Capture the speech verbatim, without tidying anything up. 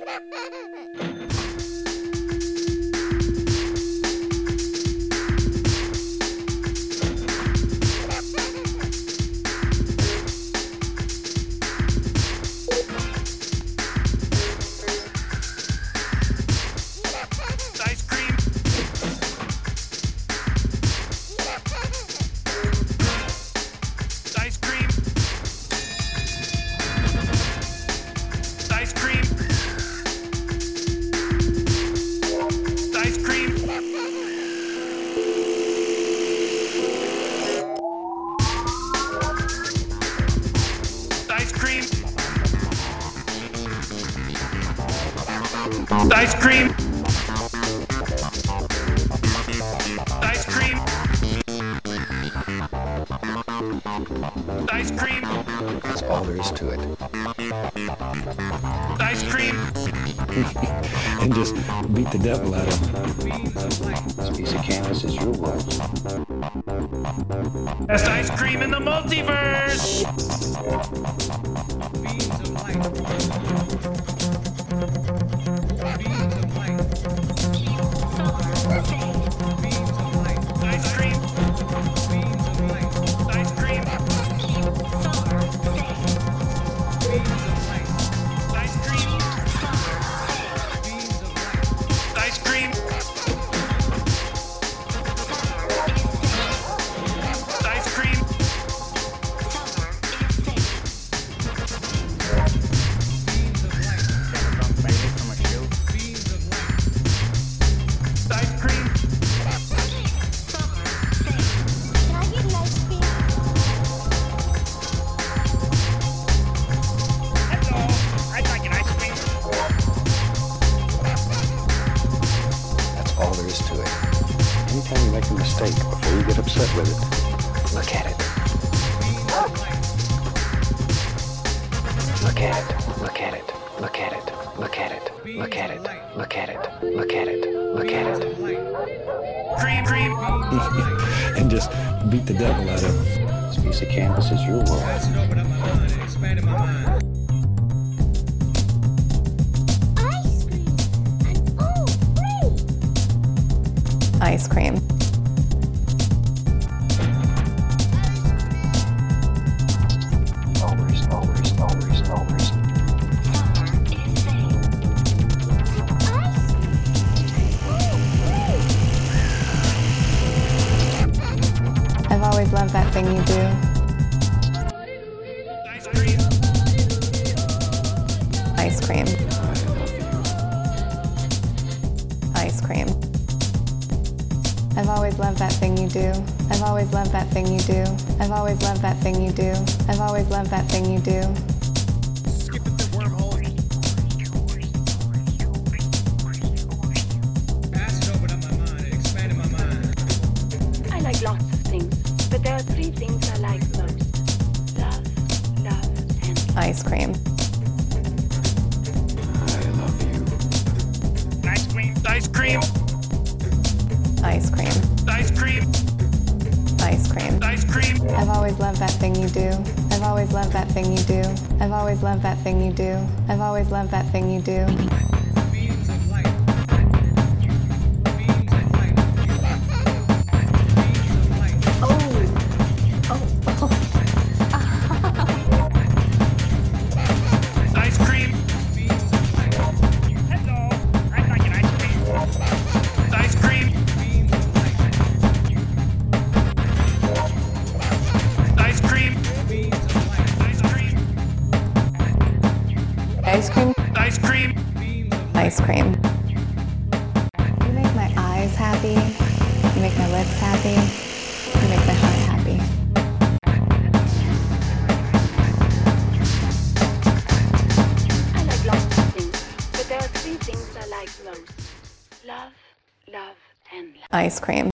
Ice cream. Ice cream. Ice cream. That's all there is to it. Ice cream. And just beat the devil out of him. This piece of canvas is your world. Best ice cream in the multiverse. Ice cream. Ice cream. Ice cream. Ice cream. Ice cream. Ice cream. Hello, I'd like an ice cream. That's all there is to it. Anytime you make a mistake, before you get upset with it, look at it. Look at it. Look at it. Look at it. Look at it. Look at it. Look at it. Look at it. Look at it. Cream, cream. And just beat the devil out of him. This piece of canvas is your world. Ice cream. Always, always, always, always. I've always loved that thing you do. Ice cream. Ice cream. Ice cream. I've always loved that thing you do. I've always loved that thing you do. I've always loved that thing you do. I've always loved that thing you do. Skipping the wormhole. Pass it over to my mind. It expanded my mind. I like lots of things, but there are three things I like most. Love, love, and Ice cream. I love you. Ice cream. Ice cream. Ice cream. Ice cream. Ice cream. Ice cream. I've always loved that thing you do. I've always loved that thing you do. I've always loved that thing you do. I've always loved that thing you do. Beams of light. Beams of light. Beams of light. Oh. Oh. Ice cream. Beams of light. Hello, I'd like an ice cream. Ice cream. Beams of light. Ice cream. Beams of light. Ice cream. Ice cream. Ice cream. Beams of Ice cream. You make my eyes happy. You make my lips happy. You make my heart happy. I like lots of things, but there are three things I like most. Love, love, and love. Ice cream.